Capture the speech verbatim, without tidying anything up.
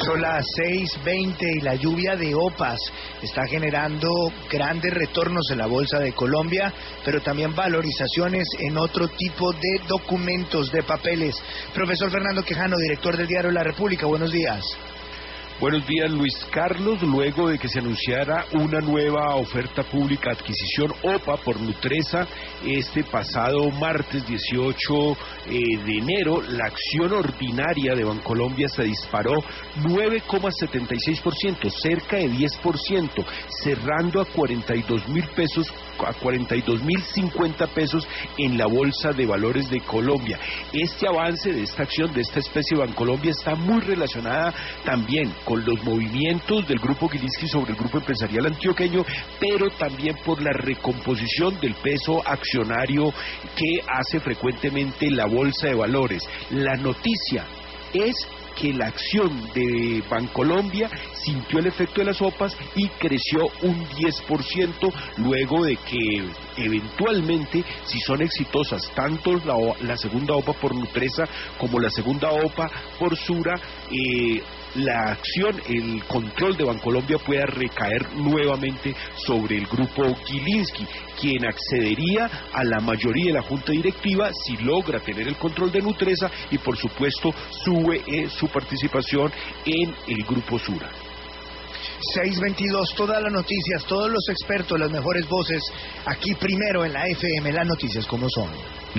Son las seis veinte y la lluvia de OPAs está generando grandes retornos en la Bolsa de Colombia, pero también valorizaciones en otro tipo de documentos, de papeles. Profesor Fernando Quijano, director del diario La República, buenos días. Buenos días, Luis Carlos. Luego de que se anunciara una nueva oferta pública adquisición O P A por Nutresa este pasado martes dieciocho de enero, la acción ordinaria de Bancolombia se disparó nueve coma setenta y seis por ciento, cerca de diez por ciento, cerrando a cuarenta y dos mil pesos, a cuarenta y dos mil cincuenta pesos en la Bolsa de Valores de Colombia. Este avance de esta acción, de esta especie de Bancolombia, está muy relacionada también con los movimientos del Grupo Gilinski sobre el Grupo Empresarial Antioqueño, pero también por la recomposición del peso accionario que hace frecuentemente la Bolsa de Valores. La noticia es que la acción de Bancolombia sintió el efecto de las O P As y creció un diez por ciento luego de que eventualmente, si son exitosas tanto la, la segunda O P A por Nutresa como la segunda O P A por Sura, eh, la acción, el control de Bancolombia pueda recaer nuevamente sobre el grupo Gilinski, quien accedería a la mayoría de la junta directiva si logra tener el control de Nutresa y por supuesto sube eh, su participación en el grupo Sura. seis veintidós, todas las noticias, todos los expertos, las mejores voces, aquí primero en la F M, las noticias como son.